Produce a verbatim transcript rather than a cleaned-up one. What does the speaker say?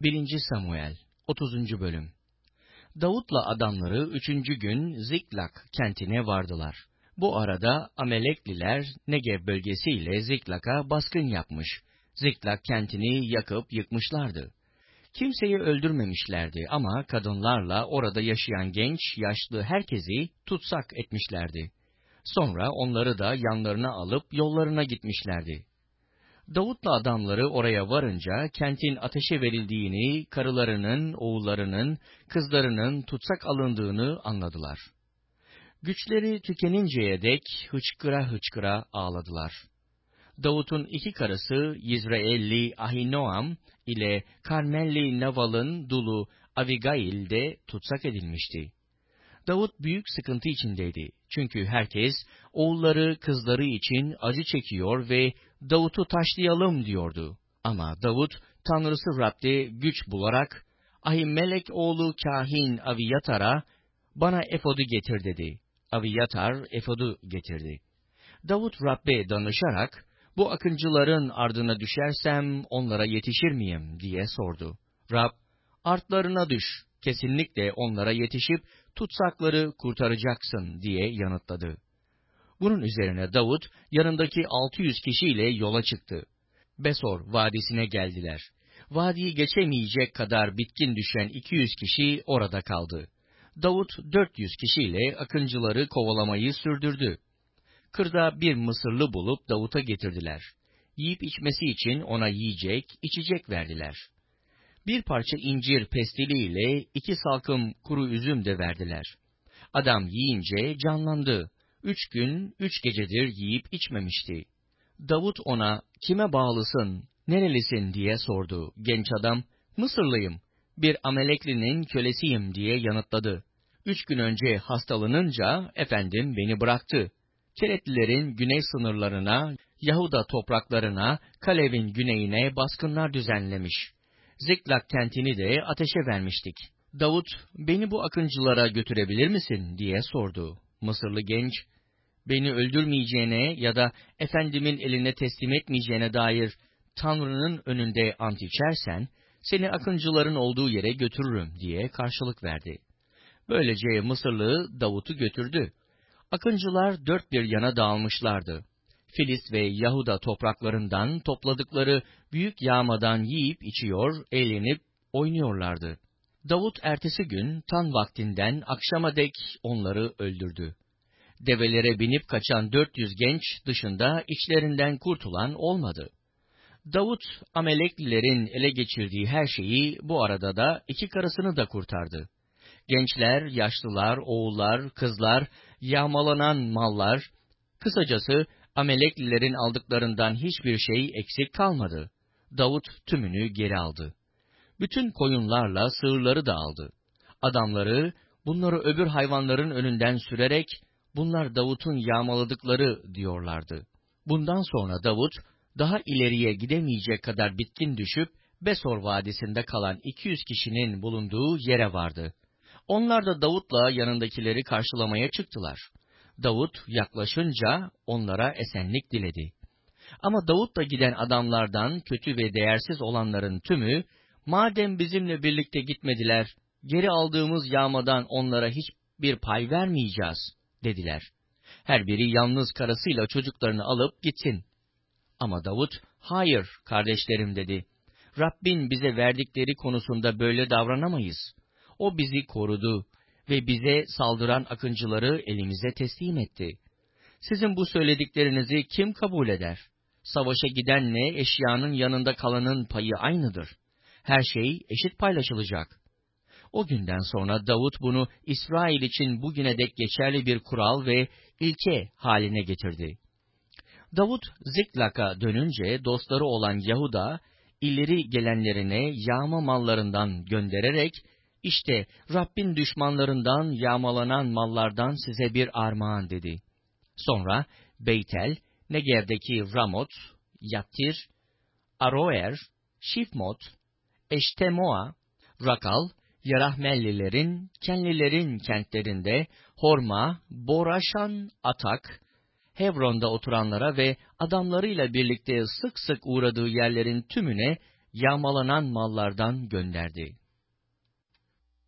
birinci. Samuel otuzuncu. bölüm. Davut'la adamları üçüncü gün Ziklag kentine vardılar. Bu arada Amelekliler Negev bölgesiyle Ziklag'a baskın yapmış. Ziklag kentini yakıp yıkmışlardı. Kimseyi öldürmemişlerdi ama kadınlarla orada yaşayan genç, yaşlı herkesi tutsak etmişlerdi. Sonra onları da yanlarına alıp yollarına gitmişlerdi. Davut'la adamları oraya varınca kentin ateşe verildiğini, karılarının, oğullarının, kızlarının tutsak alındığını anladılar. Güçleri tükeninceye dek hıçkıra hıçkıra ağladılar. Davut'un iki karısı Yizreelli Ahinoam ile Karmelli Naval'ın dulu Abigail de tutsak edilmişti. Davut büyük sıkıntı içindeydi. Çünkü herkes oğulları, kızları için acı çekiyor ve Davut'u taşlayalım diyordu. Ama Davut, Tanrısı Rab'de güç bularak, Ahimelek oğlu kahin Aviyatar'a, bana efodu getir dedi. Aviyatar efodu getirdi. Davut Rab'be danışarak, bu akıncıların ardına düşersem onlara yetişir miyim diye sordu. Rab, artlarına düş, kesinlikle onlara yetişip tutsakları kurtaracaksın diye yanıtladı. Bunun üzerine Davut yanındaki altı yüz kişiyle yola çıktı. Besor vadisine geldiler. Vadiyi geçemeyecek kadar bitkin düşen iki yüz kişi orada kaldı. Davut dört yüz kişiyle akıncıları kovalamayı sürdürdü. Kırda bir Mısırlı bulup Davut'a getirdiler. Yiyip içmesi için ona yiyecek, içecek verdiler. Bir parça incir pestiliyle iki salkım kuru üzüm de verdiler. Adam yiyince canlandı. Üç gün, üç gecedir yiyip içmemişti. Davut ona, kime bağlısın, nerelisin diye sordu. Genç adam, Mısırlıyım, bir Ameleklinin kölesiyim diye yanıtladı. Üç gün önce hastalanınca, efendim beni bıraktı. Keretlilerin güney sınırlarına, Yahuda topraklarına, Kalev'in güneyine baskınlar düzenlemiş. Ziklag kentini de ateşe vermiştik. Davut, beni bu akıncılara götürebilir misin diye sordu. Mısırlı genç, beni öldürmeyeceğine ya da efendimin eline teslim etmeyeceğine dair Tanrı'nın önünde ant içersen, seni akıncıların olduğu yere götürürüm diye karşılık verdi. Böylece Mısırlı Davut'u götürdü. Akıncılar dört bir yana dağılmışlardı. Filist ve Yahuda topraklarından topladıkları büyük yağmadan yiyip içiyor, eğlenip oynuyorlardı. Davut ertesi gün tan vaktinden akşama dek onları öldürdü. Develere binip kaçan dört yüz genç dışında içlerinden kurtulan olmadı. Davut, Ameleklilerin ele geçirdiği her şeyi, bu arada da iki karısını da kurtardı. Gençler, yaşlılar, oğullar, kızlar, yağmalanan mallar, kısacası Ameleklilerin aldıklarından hiçbir şey eksik kalmadı. Davut tümünü geri aldı. Bütün koyunlarla sığırları da aldı. Adamları, bunları öbür hayvanların önünden sürerek, bunlar Davut'un yağmaladıkları diyorlardı. Bundan sonra Davut, daha ileriye gidemeyecek kadar bitkin düşüp, Besor vadisinde kalan iki yüz kişinin bulunduğu yere vardı. Onlar da Davut'la yanındakileri karşılamaya çıktılar. Davut yaklaşınca onlara esenlik diledi. Ama Davut'la giden adamlardan kötü ve değersiz olanların tümü, madem bizimle birlikte gitmediler, geri aldığımız yağmadan onlara hiçbir pay vermeyeceğiz, dediler. Her biri yalnız karısıyla çocuklarını alıp gitsin. Ama Davut, hayır kardeşlerim dedi. Rabbin bize verdikleri konusunda böyle davranamayız. O bizi korudu ve bize saldıran akıncıları elimize teslim etti. Sizin bu söylediklerinizi kim kabul eder? Savaşa gidenle eşyanın yanında kalanın payı aynıdır. Her şey eşit paylaşılacak. O günden sonra Davut bunu İsrail için bugüne dek geçerli bir kural ve ilke haline getirdi. Davut Ziklag'a dönünce dostları olan Yahuda, ileri gelenlerine yağma mallarından göndererek, İşte Rabbin düşmanlarından yağmalanan mallardan size bir armağan dedi. Sonra Beytel, Negev'deki Ramot, Yattir, Aroer, Şifmot, Eştemoa, Rakal, Yarahmellilerin, Kenlilerin kentlerinde Horma, Boraşan, Atak, Hebron'da oturanlara ve adamlarıyla birlikte sık sık uğradığı yerlerin tümüne yağmalanan mallardan gönderdi.